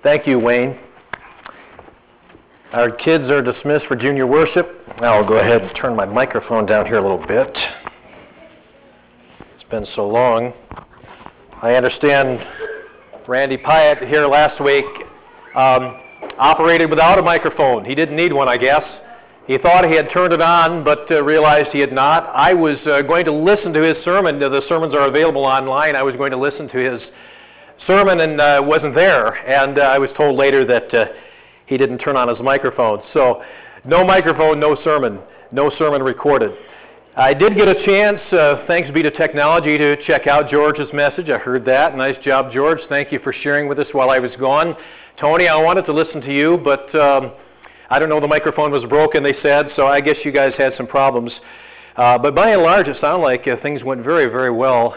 Thank you, Wayne. Our kids are dismissed for junior worship. I'll go ahead and turn my microphone down here a little bit. It's been so long. I understand Randy Pyatt here last week operated without a microphone. He didn't need one, I guess. He thought he had turned it on, but realized he had not. I was going to listen to his sermon. The sermons are available online. I was going to listen to his sermon and wasn't there. And I was told later that he didn't turn on his microphone. So no microphone, no sermon recorded. I did get a chance, thanks be to technology, to check out George's message. I heard that. Nice job, George. Thank you for sharing with us while I was gone. Tony, I wanted to listen to you, but I don't know, the microphone was broken, they said, so I guess you guys had some problems. But by and large, it sounded like things went very, very well.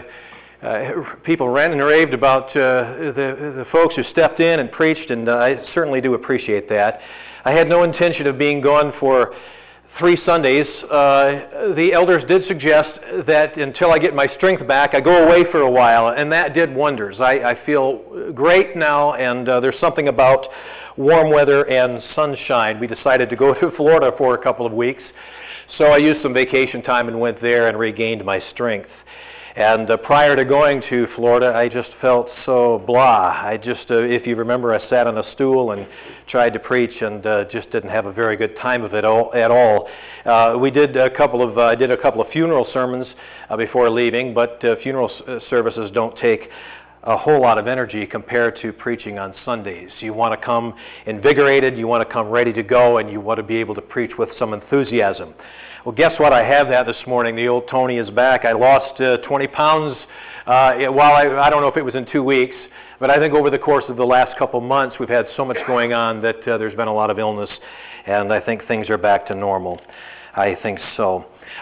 People ranted and raved about the folks who stepped in and preached, and I certainly do appreciate that. I had no intention of being gone for 3 Sundays. The elders did suggest that until I get my strength back, I go away for a while, and that did wonders. I feel great now, and there's something about warm weather and sunshine. We decided to go to Florida for a couple of weeks, so I used some vacation time and went there and regained my strength. And prior to going to Florida, I just felt so blah. I just, if you remember, I sat on a stool and tried to preach and just didn't have a very good time of it at all. I did a couple of funeral sermons before leaving, but funeral services don't take a whole lot of energy compared to preaching on Sundays. You want to come invigorated, you want to come ready to go, and you want to be able to preach with some enthusiasm. Well, guess what? I have that this morning. The old Tony is back. I lost 20 pounds. I don't know if it was in 2 weeks, but I think over the course of the last couple months, we've had so much going on that there's been a lot of illness, and I think things are back to normal. I think so.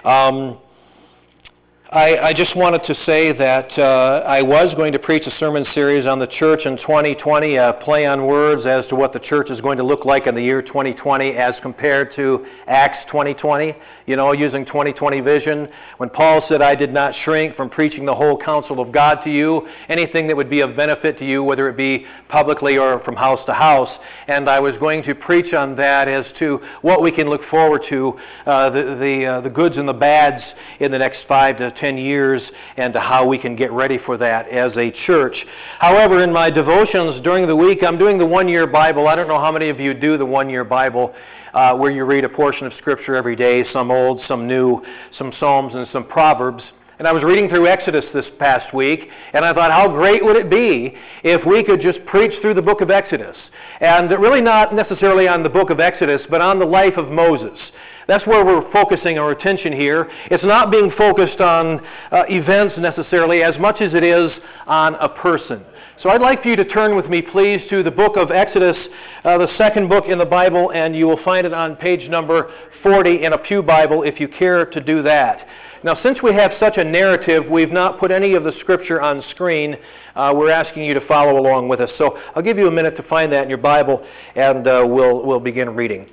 I just wanted to say that I was going to preach a sermon series on the church in 2020, a play on words as to what the church is going to look like in the year 2020 as compared to Acts 2020, using 2020 vision. When Paul said, I did not shrink from preaching the whole counsel of God to you, anything that would be of benefit to you, whether it be publicly or from house to house. And I was going to preach on that as to what we can look forward to, the goods and the bads in the next 5 to 10 years, and to how we can get ready for that as a church. However, in my devotions during the week, I'm doing the one-year Bible. I don't know how many of you do the one-year Bible, where you read a portion of Scripture every day, some old, some new, some Psalms and some Proverbs. And I was reading through Exodus this past week, and I thought, how great would it be if we could just preach through the book of Exodus? And really not necessarily on the book of Exodus, but on the life of Moses. That's where we're focusing our attention here. It's not being focused on events necessarily as much as it is on a person. So I'd like for you to turn with me, please, to the book of Exodus, the second book in the Bible, and you will find it on page number 40 in a pew Bible if you care to do that. Now, since we have such a narrative, we've not put any of the scripture on screen. We're asking you to follow along with us. So I'll give you a minute to find that in your Bible, and we'll begin reading.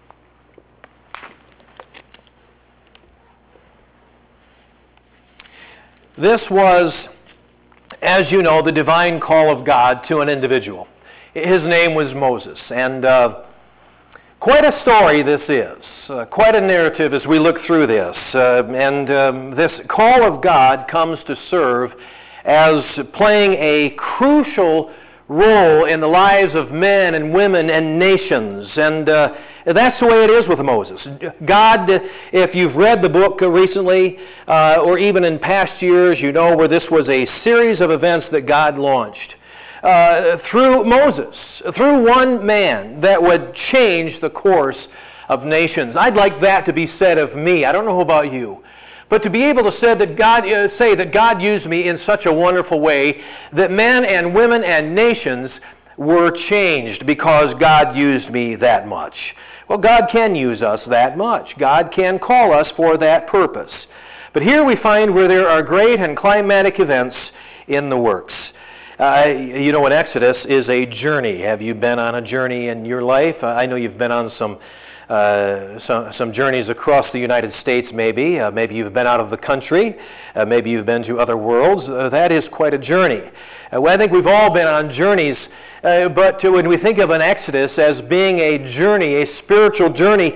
This was, as you know, the divine call of God to an individual. His name was Moses, and quite a story this is, quite a narrative as we look through this. This call of God comes to serve as playing a crucial role in the lives of men and women and nations. And that's the way it is with Moses. God, if you've read the book recently, or even in past years, you know where this was a series of events that God launched through Moses, through one man that would change the course of nations. I'd like that to be said of me. I don't know about you. But to be able to say that God used me in such a wonderful way that men and women and nations were changed because God used me that much. Well, God can use us that much. God can call us for that purpose. But here we find where there are great and climatic events in the works. An Exodus is a journey. Have you been on a journey in your life? I know you've been on some journeys across the United States, maybe. Maybe you've been out of the country. Maybe you've been to other worlds. That is quite a journey. I think we've all been on journeys but when we think of an Exodus as being a journey, a spiritual journey,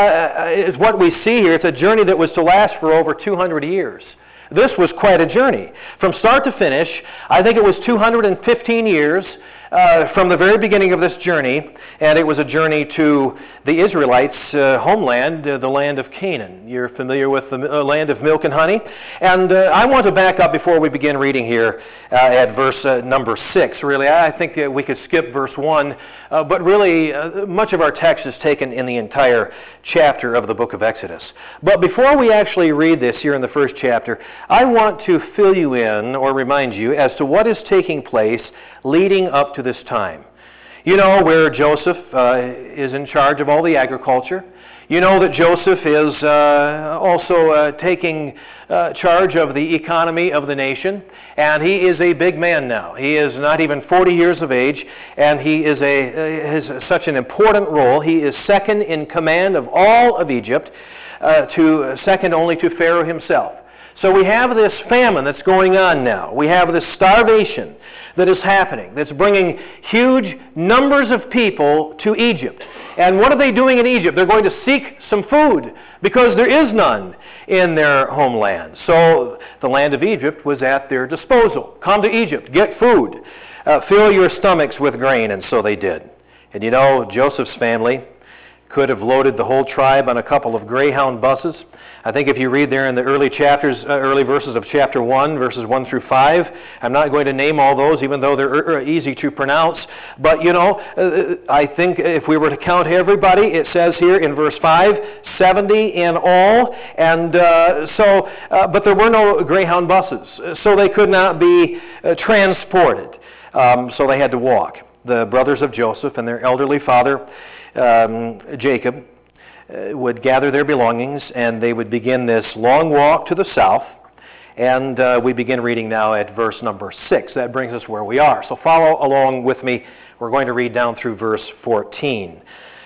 is what we see here. It's a journey that was to last for over 200 years. This was quite a journey. From start to finish, I think it was 215 years from the very beginning of this journey, and it was a journey to the Israelites' homeland, the land of Canaan. You're familiar with the land of milk and honey? And I want to back up before we begin reading here at verse number 6. Really, I think we could skip verse 1, but really much of our text is taken in the entire chapter of the book of Exodus. But before we actually read this here in the first chapter, I want to fill you in or remind you as to what is taking place leading up to this time. You know where Joseph is in charge of all the agriculture. You know that Joseph is also taking charge of the economy of the nation, and he is a big man now. He is not even 40 years of age, and he is has such an important role. He is second in command of all of Egypt, second only to Pharaoh himself. So we have this famine that's going on now. We have this starvation that is happening, that's bringing huge numbers of people to Egypt. And what are they doing in Egypt? They're going to seek some food because there is none in their homeland. So the land of Egypt was at their disposal. Come to Egypt, get food, fill your stomachs with grain, and so they did. And you know, Joseph's family could have loaded the whole tribe on a couple of Greyhound buses. I think if you read there in the early verses of chapter 1, verses 1 through 5, I'm not going to name all those, even though they're easy to pronounce. But, you know, I think if we were to count everybody, it says here in verse 5, 70 in all. And but there were no Greyhound buses, so they could not be transported. So they had to walk. The brothers of Joseph and their elderly father, Jacob, would gather their belongings, and they would begin this long walk to the south. And we begin reading now at verse number 6. That brings us where we are. So follow along with me. We're going to read down through verse 14.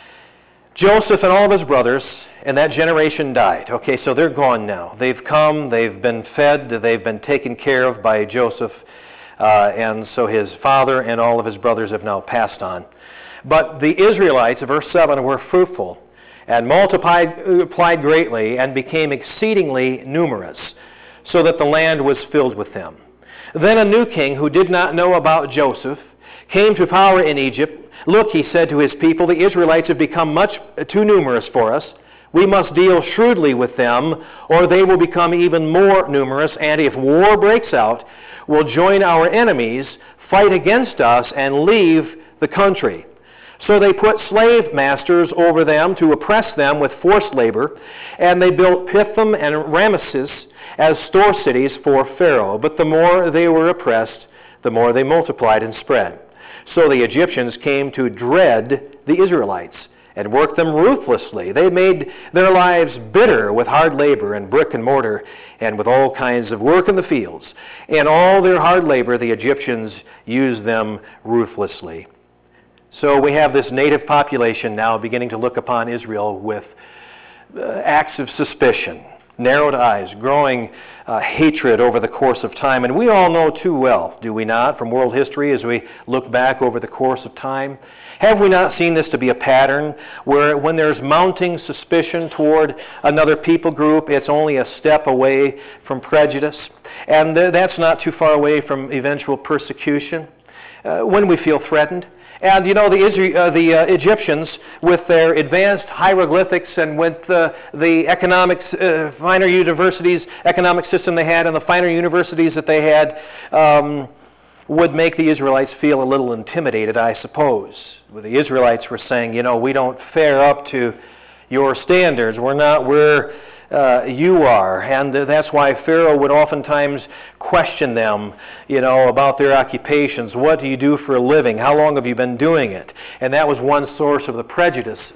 Joseph and all of his brothers and that generation died. Okay, so they're gone now. They've come, they've been fed, they've been taken care of by Joseph. And so his father and all of his brothers have now passed on. But the Israelites, verse 7, were fruitful and multiplied greatly and became exceedingly numerous, so that the land was filled with them. Then a new king who did not know about Joseph came to power in Egypt. Look, he said to his people, the Israelites have become much too numerous for us. We must deal shrewdly with them, or they will become even more numerous, and if war breaks out, will join our enemies, fight against us, and leave the country. So they put slave masters over them to oppress them with forced labor, and they built Pithom and Ramesses as store cities for Pharaoh. But the more they were oppressed, the more they multiplied and spread. So the Egyptians came to dread the Israelites and worked them ruthlessly. They made their lives bitter with hard labor and brick and mortar and with all kinds of work in the fields. In all their hard labor, the Egyptians used them ruthlessly. So we have this native population now beginning to look upon Israel with acts of suspicion, narrowed eyes, growing hatred over the course of time. And we all know too well, do we not, from world history as we look back over the course of time? Have we not seen this to be a pattern where when there's mounting suspicion toward another people group, it's only a step away from prejudice? And that's not too far away from eventual persecution when we feel threatened. And you know, the Egyptians, with their advanced hieroglyphics and with the economics, finer universities, economic system they had, and the finer universities that they had, would make the Israelites feel a little intimidated, I suppose. The Israelites were saying, you know, we don't fare up to your standards. We're not where you are. And that's why Pharaoh would oftentimes question them, you know, about their occupations. What do you do for a living? How long have you been doing it? And that was one source of the prejudice,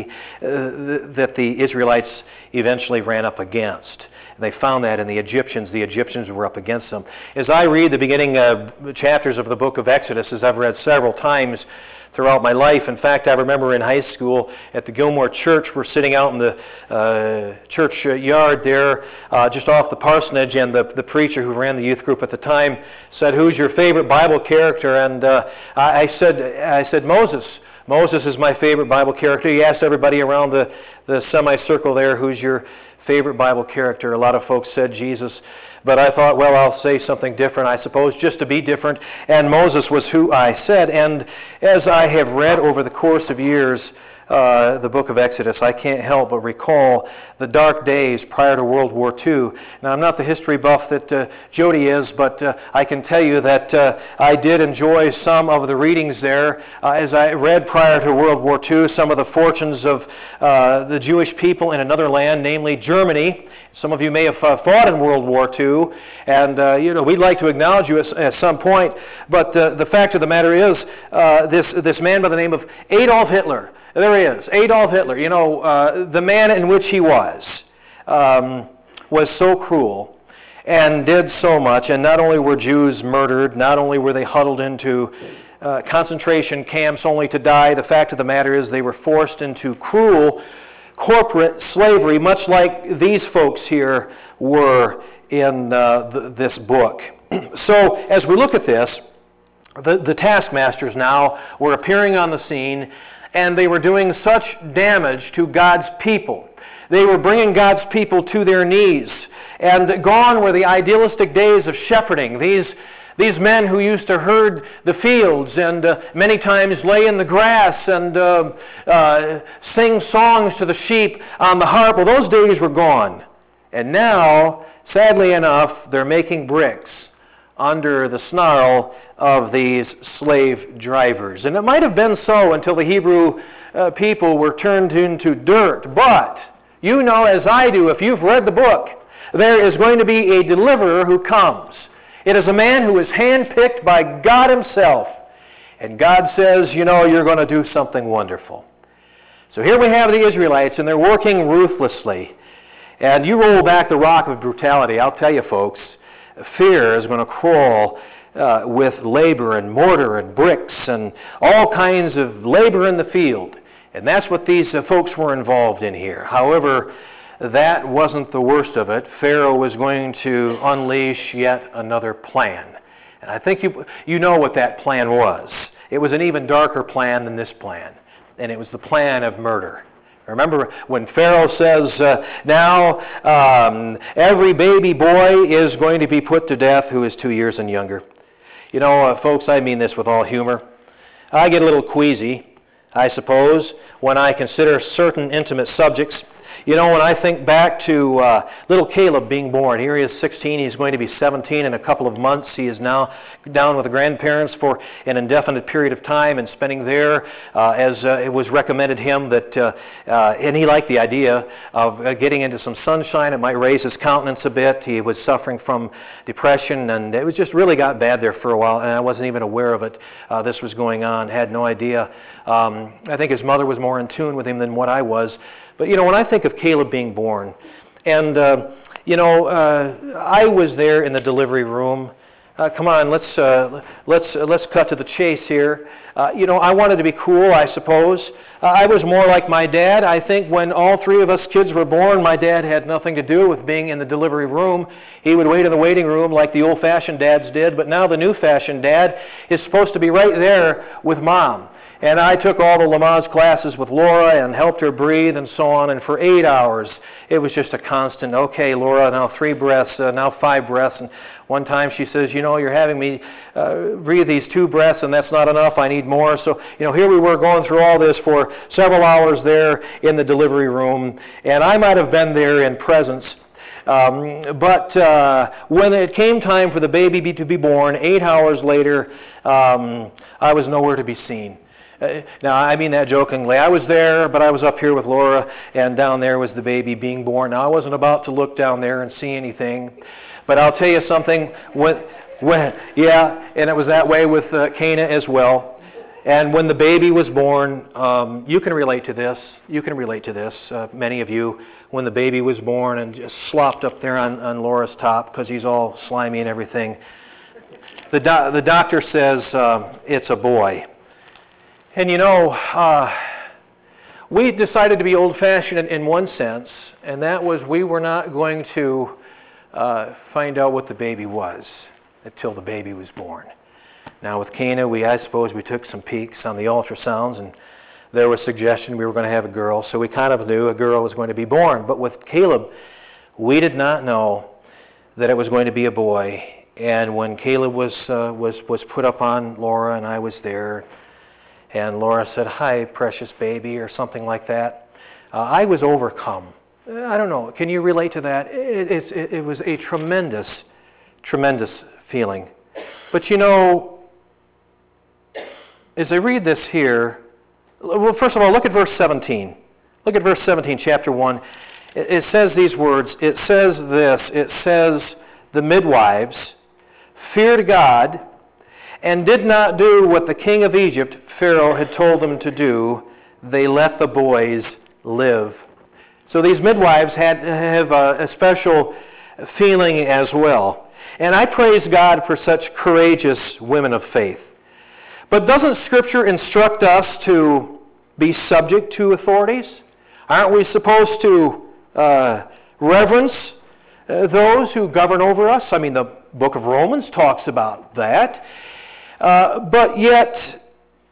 that the Israelites eventually ran up against. They found that in the Egyptians were up against them. As I read the beginning chapters of the book of Exodus, as I've read several times throughout my life. In fact, I remember in high school at the Gilmore Church, we're sitting out in the church yard there, just off the parsonage, and the preacher who ran the youth group at the time said, "Who's your favorite Bible character?" And I said, "Moses. Moses is my favorite Bible character." He asked everybody around the semicircle there, "Who's your favorite Bible character?" A lot of folks said Jesus. But I thought, well, I'll say something different, I suppose, just to be different. And Moses was who I said. And as I have read over the course of years the book of Exodus, I can't help but recall the dark days prior to World War II. Now, I'm not the history buff that Jody is, but I can tell you that I did enjoy some of the readings there as I read prior to World War II, some of the fortunes of the Jewish people in another land, namely Germany. Some of you may have fought in World War II, and we'd like to acknowledge you at some point, but the fact of the matter is this man by the name of Adolf Hitler, there he is, Adolf Hitler, the man in which he was so cruel and did so much, and not only were Jews murdered, not only were they huddled into concentration camps only to die, the fact of the matter is they were forced into cruel corporate slavery, much like these folks here were in this book. So as we look at this, the taskmasters now were appearing on the scene, and they were doing such damage to God's people. They were bringing God's people to their knees. And gone were the idealistic days of shepherding. These men who used to herd the fields and many times lay in the grass and sing songs to the sheep on the harp, well, those days were gone. And now, sadly enough, they're making bricks under the snarl of these slave drivers. And it might have been so until the Hebrew people were turned into dirt. But you know, as I do, if you've read the book, there is going to be a deliverer who comes. It is a man who is handpicked by God himself. And God says, you're going to do something wonderful. So here we have the Israelites, and they're working ruthlessly. And you roll back the rock of brutality, I'll tell you folks, fear is going to crawl with labor and mortar and bricks and all kinds of labor in the field. And that's what these folks were involved in here. However, that wasn't the worst of it. Pharaoh was going to unleash yet another plan. And I think you know what that plan was. It was an even darker plan than this plan. And it was the plan of murder. Remember when Pharaoh says, now every baby boy is going to be put to death who is 2 years and younger. Folks, I mean this with all humor. I get a little queasy, I suppose, when I consider certain intimate subjects. When I think back to little Caleb being born, here he is 16, he's going to be 17 in a couple of months. He is now down with the grandparents for an indefinite period of time and spending there as it was recommended him that, and he liked the idea of getting into some sunshine. It might raise his countenance a bit. He was suffering from depression, and it was just really got bad there for a while, and I wasn't even aware of it. This was going on, had no idea. I think his mother was more in tune with him than what I was. But, when I think of Caleb being born, and, I was there in the delivery room. Come on, let's cut to the chase here. I wanted to be cool, I suppose. I was more like my dad. I think when all three of us kids were born, my dad had nothing to do with being in the delivery room. He would wait in the waiting room like the old-fashioned dads did, but now the new-fashioned dad is supposed to be right there with mom. And I took all the Lamaze classes with Laura and helped her breathe and so on. And for 8 hours, it was just a constant, okay, Laura, now 3 breaths, now 5 breaths. And one time she says, you're having me breathe these 2 breaths and that's not enough. I need more. So, here we were going through all this for several hours there in the delivery room. And I might have been there in presence. But when it came time for the baby to be born, 8 hours later, I was nowhere to be seen. Now, I mean that jokingly. I was there, but I was up here with Laura, and down there was the baby being born. Now, I wasn't about to look down there and see anything, but I'll tell you something. Yeah, and it was that way with Cana as well. And when the baby was born, you can relate to this. You can relate to this, many of you, when the baby was born and just slopped up there on Laura's top because he's all slimy and everything. The doctor says it's a boy. And we decided to be old-fashioned in one sense, and that was we were not going to find out what the baby was until the baby was born. Now with Cana, I suppose we took some peeks on the ultrasounds, and there was suggestion we were going to have a girl, so we kind of knew a girl was going to be born. But with Caleb, we did not know that it was going to be a boy. And when Caleb was put up on Laura, and I was there, and Laura said, "Hi, precious baby," or something like that, I was overcome. I don't know. Can you relate to that? It was a tremendous, tremendous feeling. But as I read this here, well, first of all, look at verse 17. Look at verse 17, chapter 1. It says these words. It says this. It says, "The midwives feared God and did not do what the king of Egypt, Pharaoh, had told them to do. They let the boys live." So these midwives have a special feeling as well. And I praise God for such courageous women of faith. But doesn't Scripture instruct us to be subject to authorities? Aren't we supposed to reverence those who govern over us? I mean, the book of Romans talks about that. But yet,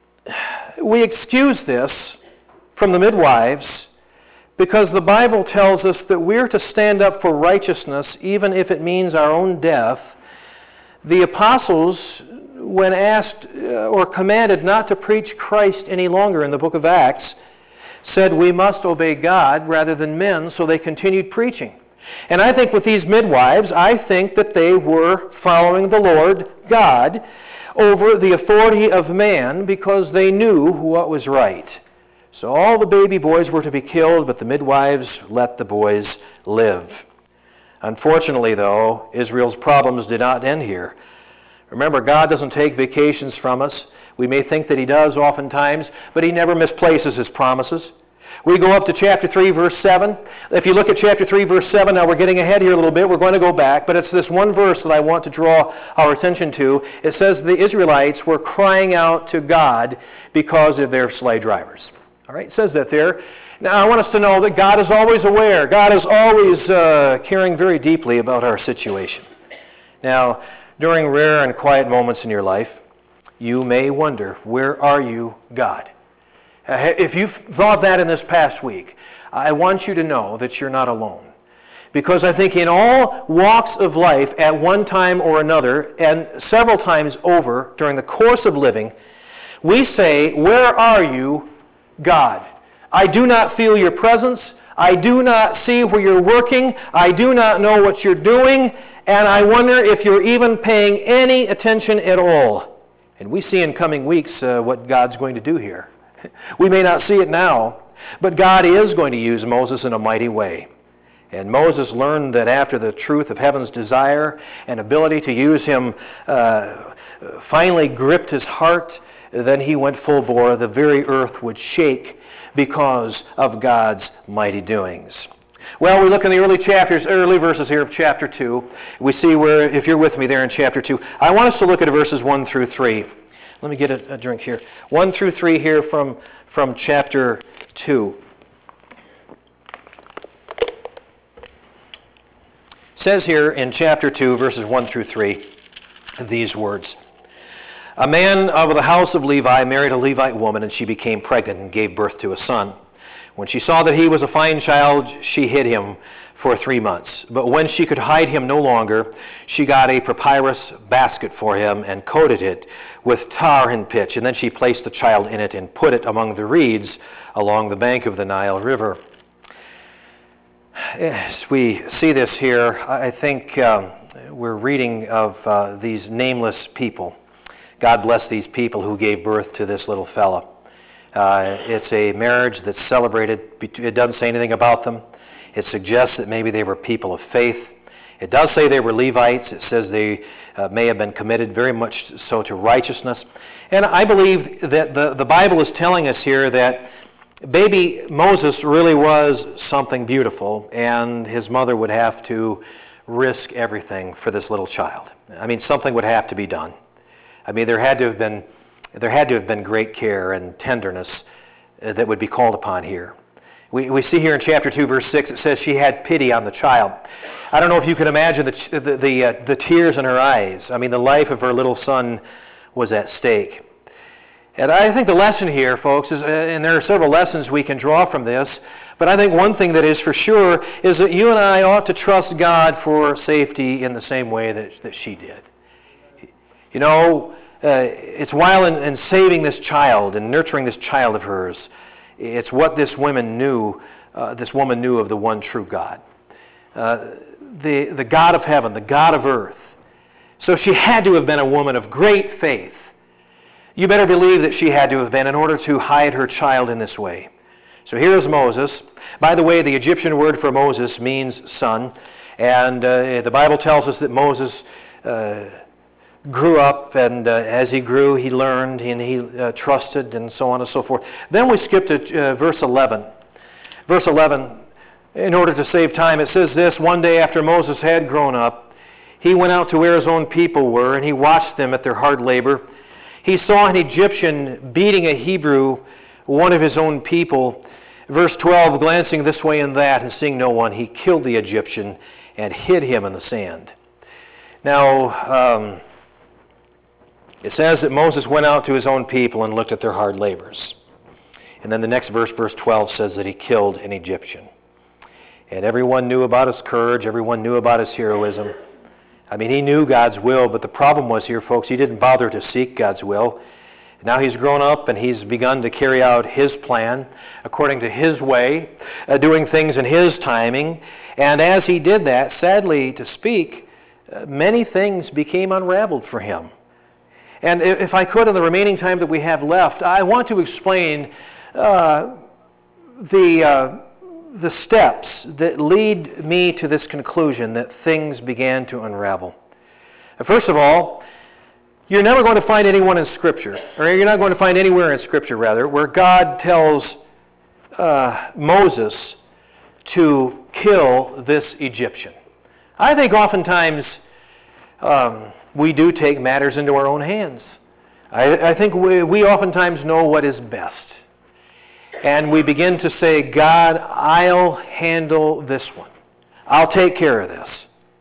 we excuse this from the midwives because the Bible tells us that we're to stand up for righteousness even if it means our own death. The apostles, when asked or commanded not to preach Christ any longer in the book of Acts, said we must obey God rather than men, so they continued preaching. And I think with these midwives, I think that they were following the Lord God over the authority of man because they knew what was right. So all the baby boys were to be killed, but the midwives let the boys live. Unfortunately, though, Israel's problems did not end here. Remember, God doesn't take vacations from us. We may think that he does oftentimes, but he never misplaces his promises. We go up to chapter 3, verse 7. If you look at chapter 3, verse 7, now we're getting ahead here a little bit. We're going to go back, but it's this one verse that I want to draw our attention to. It says the Israelites were crying out to God because of their slave drivers. All right, it says that there. Now, I want us to know that God is always aware. God is always caring very deeply about our situation. Now, during rare and quiet moments in your life, you may wonder, where are you, God? If you've thought that in this past week, I want you to know that you're not alone. Because I think in all walks of life, at one time or another, and several times over during the course of living, we say, "Where are you, God? I do not feel your presence. I do not see where you're working. I do not know what you're doing. And I wonder if you're even paying any attention at all." And we see in coming weeks what God's going to do here. We may not see it now, but God is going to use Moses in a mighty way. And Moses learned that after the truth of heaven's desire and ability to use him finally gripped his heart, then he went full bore. The very earth would shake because of God's mighty doings. Well, we look in the early verses here of chapter 2. We see where, if you're with me there in chapter 2, I want us to look at verses 1 through 3. Let me get a drink here. 1 through 3 here from chapter 2. It says here in chapter 2, verses 1 through 3, these words. "A man of the house of Levi married a Levite woman, and she became pregnant and gave birth to a son. When she saw that he was a fine child, she hid him for 3 months. But when she could hide him no longer, she got a papyrus basket for him and coated it with tar and pitch. And then she placed the child in it and put it among the reeds along the bank of the Nile River." As we see this here, I think we're reading of these nameless people. God bless these people who gave birth to this little fella. It's a marriage that's celebrated. It doesn't say anything about them. It suggests that maybe they were people of faith. It does say they were Levites. It says they may have been committed very much so to righteousness. And I believe that the Bible is telling us here that baby Moses really was something beautiful, and his mother would have to risk everything for this little child. I mean, something would have to be done. I mean, there had to have been there had to have been great care and tenderness that would be called upon here. We see here in chapter 2, verse 6, it says she had pity on the child. I don't know if you can imagine the tears in her eyes. I mean, the life of her little son was at stake. And I think the lesson here, folks, is, and there are several lessons we can draw from this, but I think one thing that is for sure is that you and I ought to trust God for safety in the same way that she did. You know, it's while in saving this child and nurturing this child of hers, it's what this woman knew of the one true God. The God of heaven, the God of earth. So she had to have been a woman of great faith. You better believe that she had to have been in order to hide her child in this way. So here's Moses. By the way, the Egyptian word for Moses means son. And the Bible tells us that Moses grew up, and as he grew, he learned, and he trusted, and so on and so forth. Then we skip to verse 11. Verse 11, in order to save time, it says this: one day after Moses had grown up, he went out to where his own people were, and he watched them at their hard labor. He saw an Egyptian beating a Hebrew, one of his own people. Verse 12, glancing this way and that, and seeing no one, he killed the Egyptian and hid him in the sand. Now, it says that Moses went out to his own people and looked at their hard labors. And then the next verse, verse 12, says that he killed an Egyptian. And everyone knew about his courage. Everyone knew about his heroism. I mean, he knew God's will, but the problem was here, folks, he didn't bother to seek God's will. Now he's grown up and he's begun to carry out his plan according to his way, doing things in his timing. And as he did that, sadly to speak, many things became unraveled for him. And if I could, in the remaining time that we have left, I want to explain the steps that lead me to this conclusion that things began to unravel. First of all, you're never going to find anyone in Scripture, or you're not going to find anywhere in Scripture, rather, where God tells Moses to kill this Egyptian. I think oftentimes we do take matters into our own hands. I think we oftentimes know what is best. And we begin to say, God, I'll handle this one. I'll take care of this.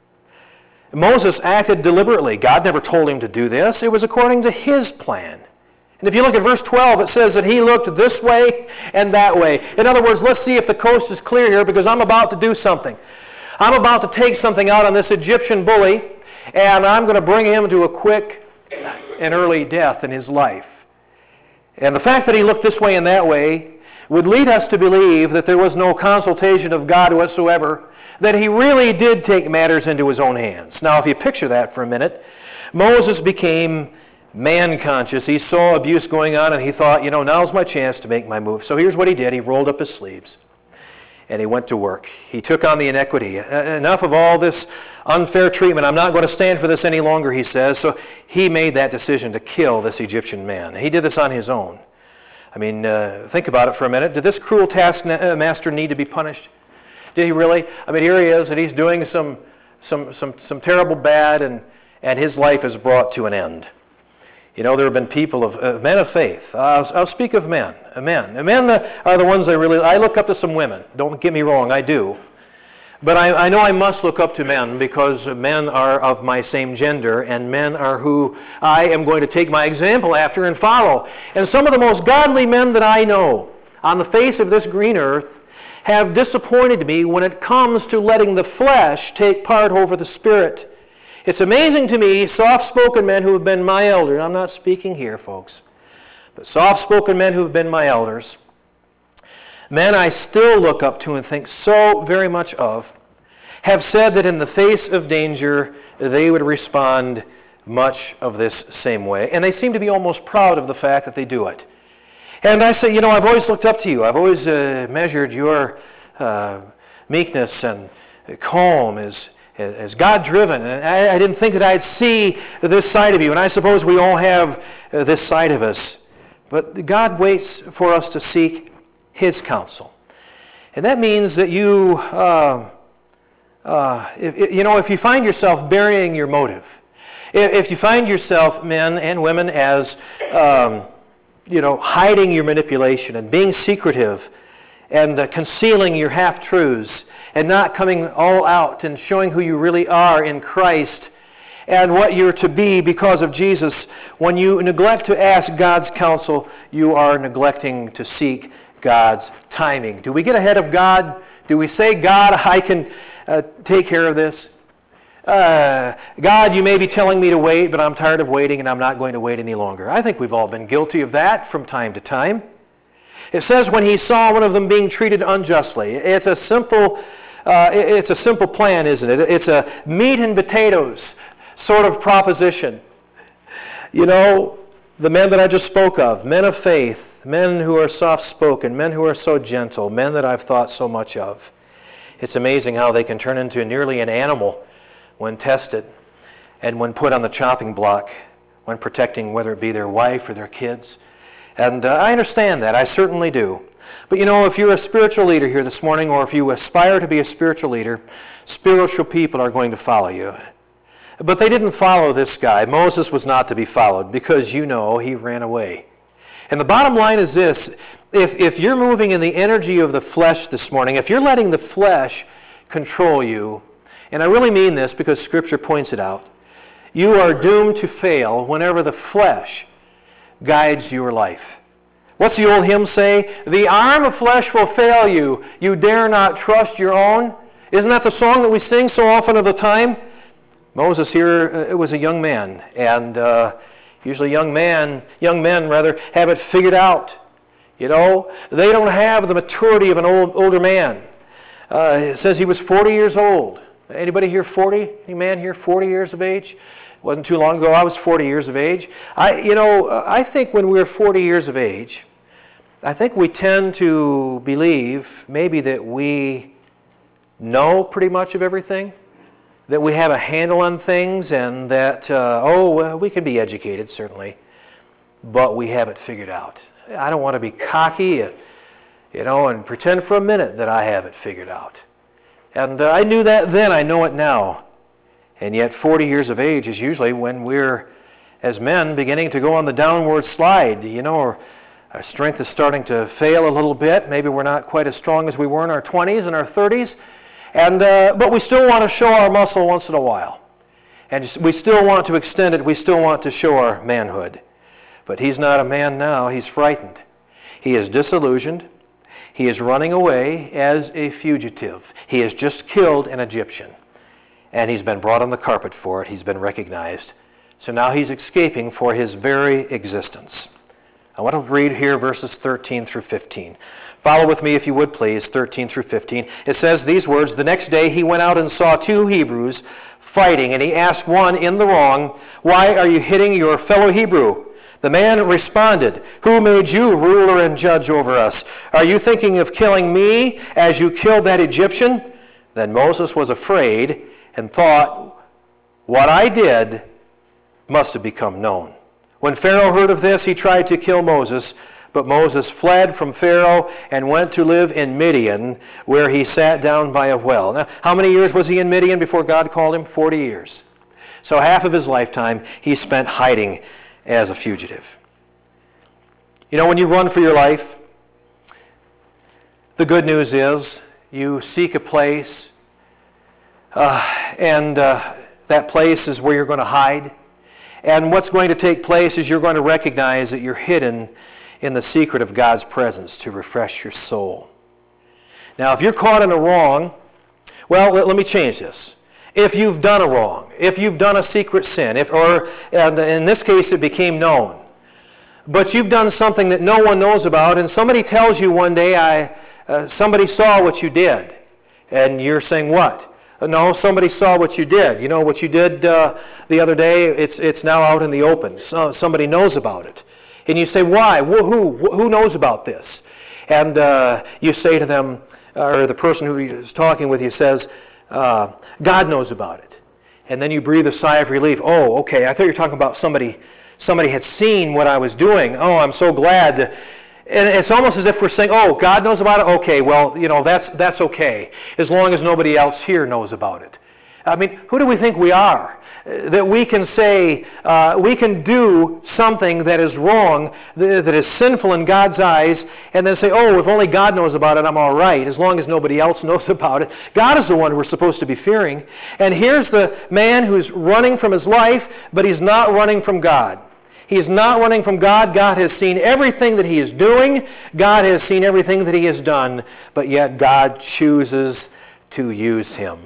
Moses acted deliberately. God never told him to do this. It was according to his plan. And if you look at verse 12, it says that he looked this way and that way. In other words, let's see if the coast is clear here, because I'm about to do something. I'm about to take something out on this Egyptian bully, and I'm going to bring him to a quick and early death in his life. And the fact that he looked this way and that way would lead us to believe that there was no consultation of God whatsoever, that he really did take matters into his own hands. Now, if you picture that for a minute, Moses became man-conscious. He saw abuse going on, and he thought, now's my chance to make my move. So here's what he did. He rolled up his sleeves, and he went to work. He took on the iniquity. Enough of all this unfair treatment. I'm not going to stand for this any longer, he says. So he made that decision to kill this Egyptian man. He did this on his own. I mean, think about it for a minute. Did this cruel taskmaster need to be punished? Did he really? I mean, here he is, and he's doing some terrible bad, and his life is brought to an end. There have been people men of faith. I'll speak of men. Men are the ones I look up to some women. Don't get me wrong, I do. But I know I must look up to men, because men are of my same gender, and men are who I am going to take my example after and follow. And some of the most godly men that I know on the face of this green earth have disappointed me when it comes to letting the flesh take part over the spirit. It's amazing to me, soft-spoken men who have been my elders. I'm not speaking here, folks, but soft-spoken men who have been my elders, men I still look up to and think so very much of, have said that in the face of danger, they would respond much of this same way. And they seem to be almost proud of the fact that they do it. And I say, I've always looked up to you. I've always measured your meekness and calm as God-driven. And I didn't think that I'd see this side of you. And I suppose we all have this side of us. But God waits for us to seek his counsel. And that means that if you find yourself burying your motive, If you find yourself, men and women, as hiding your manipulation and being secretive and concealing your half-truths and not coming all out and showing who you really are in Christ and what you're to be because of Jesus, when you neglect to ask God's counsel, you are neglecting to seek God's timing. Do we get ahead of God? Do we say, God, I can take care of this? God, you may be telling me to wait, but I'm tired of waiting and I'm not going to wait any longer. I think we've all been guilty of that from time to time. It says when he saw one of them being treated unjustly. It's a simple plan, isn't it? It's a meat and potatoes sort of proposition. The men that I just spoke of, men of faith, men who are soft-spoken, men who are so gentle, men that I've thought so much of. It's amazing how they can turn into nearly an animal when tested and when put on the chopping block, when protecting whether it be their wife or their kids. And I understand that. I certainly do. But if you're a spiritual leader here this morning, or if you aspire to be a spiritual leader, spiritual people are going to follow you. But they didn't follow this guy. Moses was not to be followed because he ran away. And the bottom line is this. If you're moving in the energy of the flesh this morning, if you're letting the flesh control you, and I really mean this because Scripture points it out, you are doomed to fail whenever the flesh guides your life. What's the old hymn say? The arm of flesh will fail you. You dare not trust your own. Isn't that the song that we sing so often of the time? Moses here, it was a young man, and usually young men have it figured out. They don't have the maturity of an older man. It says he was 40 years old. Anybody here 40? Any man here 40 years of age? Wasn't too long ago I was 40 years of age. I think when we're 40 years of age, I think we tend to believe maybe that we know pretty much of everything, that we have a handle on things, and that, we can be educated, certainly, but we have it figured out. I don't want to be cocky, and pretend for a minute that I have it figured out. And I knew that then, I know it now. And yet 40 years of age is usually when we're, as men, beginning to go on the downward slide. Our strength is starting to fail a little bit. Maybe we're not quite as strong as we were in our 20s and our 30s. But we still want to show our muscle once in a while. And we still want to extend it. We still want to show our manhood. But he's not a man now. He's frightened. He is disillusioned. He is running away as a fugitive. He has just killed an Egyptian. And he's been brought on the carpet for it. He's been recognized. So now he's escaping for his very existence. I want to read here verses 13 through 15. Follow with me if you would please, 13 through 15. It says these words, "The next day he went out and saw two Hebrews fighting, and he asked one in the wrong, 'Why are you hitting your fellow Hebrew?' The man responded, 'Who made you ruler and judge over us? Are you thinking of killing me as you killed that Egyptian?' Then Moses was afraid and thought, 'What I did must have become known.' When Pharaoh heard of this, he tried to kill Moses, but Moses fled from Pharaoh and went to live in Midian, where he sat down by a well." Now, how many years was he in Midian before God called him? 40 years. So half of his lifetime he spent hiding as a fugitive. When you run for your life, the good news is you seek a place, and that place is where you're going to hide. And what's going to take place is you're going to recognize that you're hidden in the secret of God's presence to refresh your soul. Now, if you're caught in a wrong, well, let me change this. If you've done a wrong, if you've done a secret sin, and in this case it became known, but you've done something that no one knows about, and somebody tells you one day, somebody saw what you did, and you're saying, what? No, somebody saw what you did. You know what you did the other day? It's now out in the open. So somebody knows about it. And you say, why? Who knows about this? And you say to them, or the person who is talking with you says, God knows about it. And then you breathe a sigh of relief. Oh, okay, I thought you were talking about somebody had seen what I was doing. Oh, I'm so glad. And it's almost as if we're saying, oh, God knows about it? Okay, well, that's okay, as long as nobody else here knows about it. I mean, who do we think we are? that we can say, we can do something that is wrong, that is sinful in God's eyes, and then say, oh, if only God knows about it, I'm all right, as long as nobody else knows about it. God is the one we're supposed to be fearing. And here's the man who's running from his life, but he's not running from God. He's not running from God. God has seen everything that he is doing. God has seen everything that he has done. But yet God chooses to use him.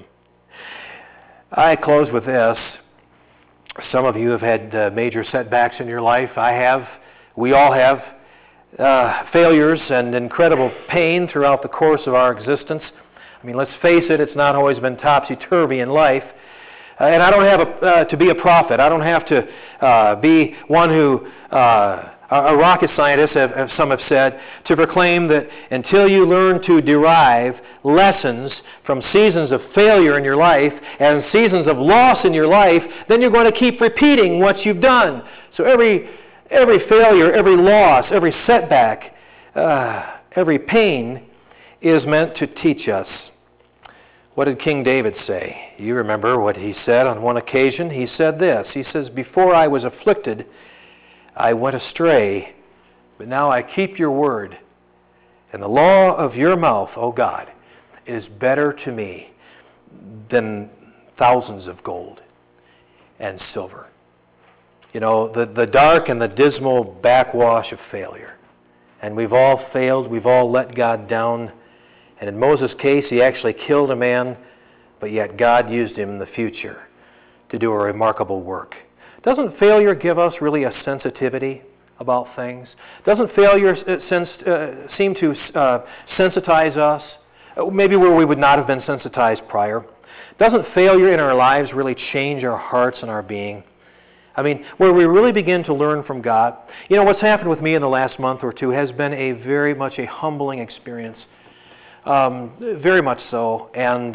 I close with this. Some of you have had major setbacks in your life. I have. We all have failures and incredible pain throughout the course of our existence. I mean, let's face it, it's not always been topsy-turvy in life. And I don't have to be a prophet. I don't have to be one who, a rocket scientist, some have said, to proclaim that until you learn to derive lessons from seasons of failure in your life and seasons of loss in your life, then you're going to keep repeating what you've done. So every failure, every loss, every setback, every pain is meant to teach us. What did King David say? You remember what he said on one occasion. He said this. He says, before I was afflicted, I went astray, but now I keep your word. And the law of your mouth, O God, is better to me than thousands of gold and silver. You know, the dark and the dismal backwash of failure. And we've all failed. We've all let God down. And in Moses' case, he actually killed a man, but yet God used him in the future to do a remarkable work. Doesn't failure give us really a sensitivity about things? Doesn't failure seem to sensitize us? Maybe where we would not have been sensitized prior. Doesn't failure in our lives really change our hearts and our being? I mean, where we really begin to learn from God. You know, what's happened with me in the last month or two has been very much a humbling experience. Very much so, and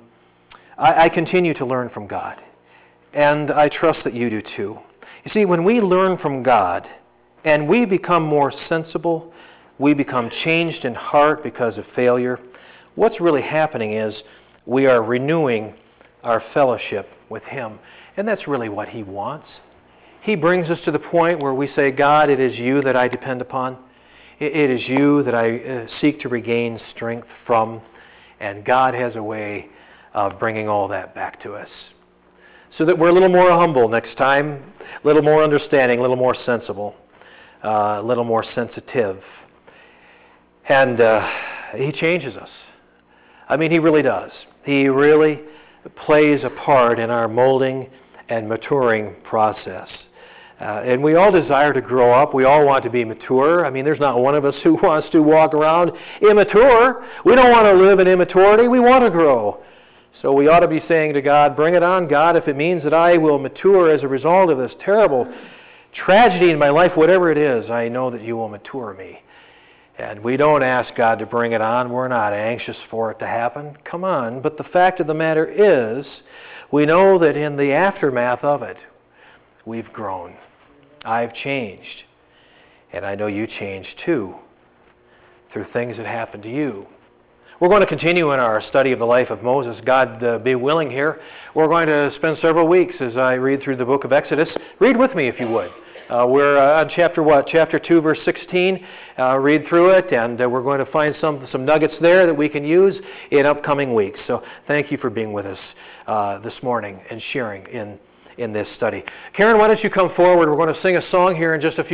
I continue to learn from God, and I trust that you do too. You see, when we learn from God and we become more sensible, we become changed in heart because of failure, what's really happening is we are renewing our fellowship with Him, and that's really what He wants. He brings us to the point where we say, God, it is you that I depend upon. It is you that I seek to regain strength from, and God has a way of bringing all that back to us. So that we're a little more humble next time, a little more understanding, a little more sensible, a little more sensitive. And He changes us. I mean, He really does. He really plays a part in our molding and maturing process. And we all desire to grow up. We all want to be mature. I mean, there's not one of us who wants to walk around immature. We don't want to live in immaturity. We want to grow. So we ought to be saying to God, bring it on, God, if it means that I will mature as a result of this terrible tragedy in my life, whatever it is, I know that you will mature me. And we don't ask God to bring it on. We're not anxious for it to happen. Come on. But the fact of the matter is, we know that in the aftermath of it, we've grown. I've changed. And I know you changed too through things that happened to you. We're going to continue in our study of the life of Moses. God be willing here. We're going to spend several weeks as I read through the book of Exodus. Read with me if you would. We're on chapter 2, verse 16. Read through it, and we're going to find some nuggets there that we can use in upcoming weeks. So thank you for being with us this morning and sharing in this study. Karen, why don't you come forward? We're going to sing a song here in just a few